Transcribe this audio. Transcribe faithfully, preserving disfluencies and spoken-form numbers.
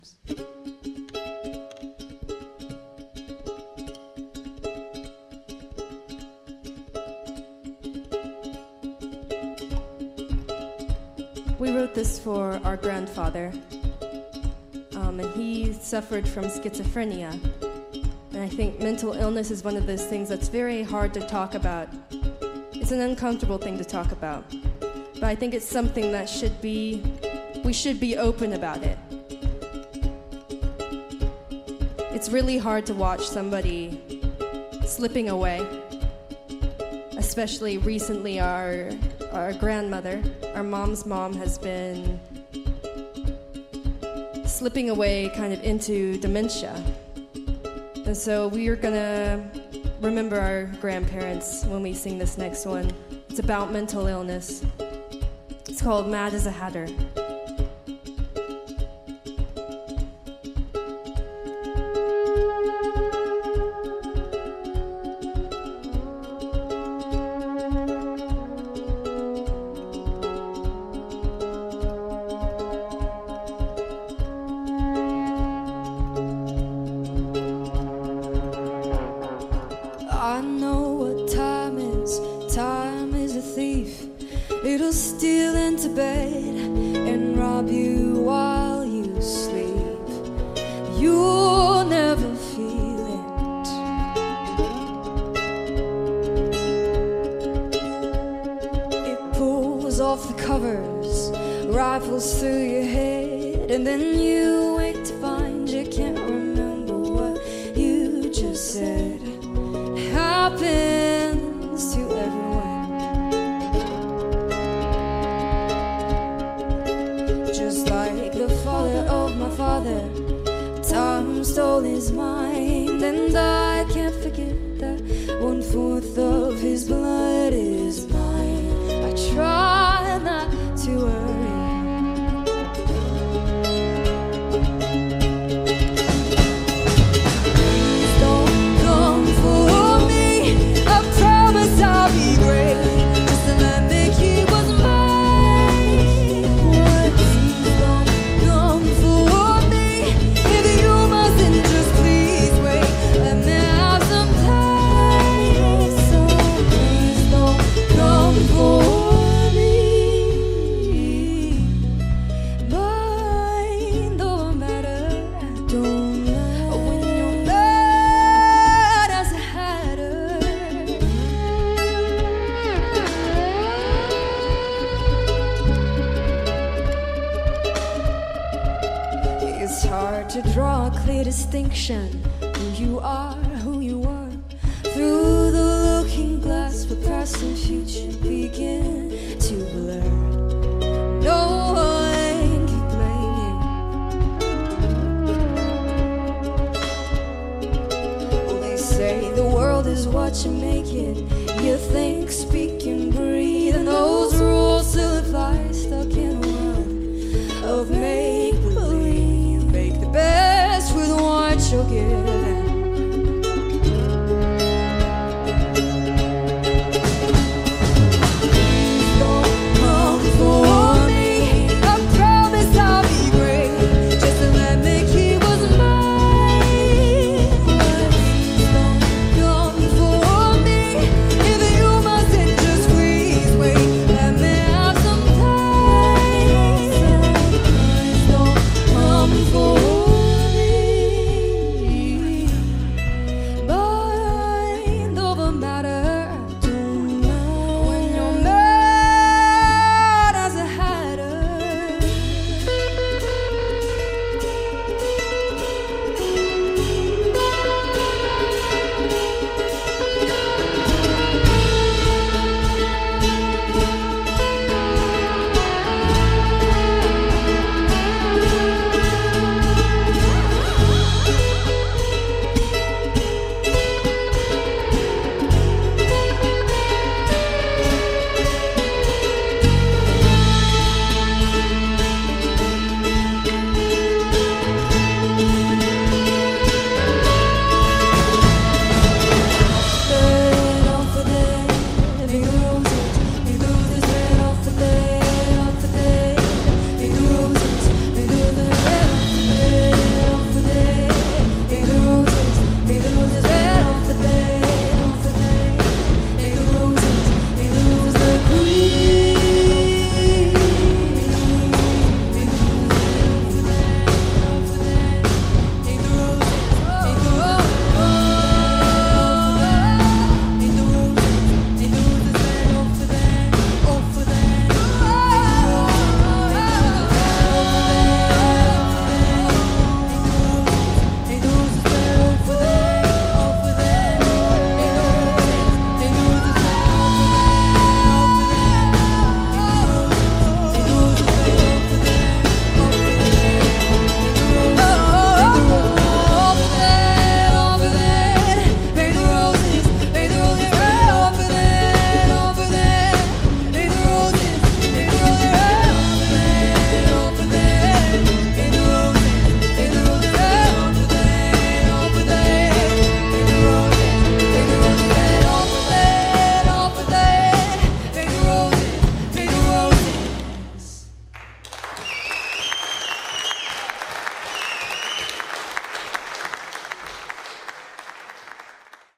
We wrote this for our grandfather, um, and he suffered from schizophrenia. And I think mental illness is one of those things that's very hard to talk about. It's an uncomfortable thing to talk about. But I think it's something that should be, we should be open about it. It's really hard to watch somebody slipping away, especially recently our, our grandmother, our mom's mom, has been slipping away kind of into dementia. And so we are gonna remember our grandparents when we sing this next one. It's about mental illness. It's called Mad as a Hatter. I know what time is. Time is a thief. It'll steal into bed and rob you while you sleep. You'll never feel it. It pulls off the covers, rifles through your head, and then you wake to find you can't remember what you just said. Happens to everyone. Just like the father of my father, time stole his mind, and I can't forget that one fourth of his blood is mine. I try not to worry. I'll be great, just to let me keep what's mine. Please don't come for me. If you mustn't, just please wait. Let me have some time. So please don't come for me. Mind don't matter, don't matter when you're mad as a hatter. It's hard to draw a clear distinction. Who you are, who you were. Through the looking glass, where past and future begin to blur. No one can blame you. Well, they say the world is what you make it. You think, speak, and breathe, and those rules still apply. Stuck in a world of make-believe. Make the best with what you'll get.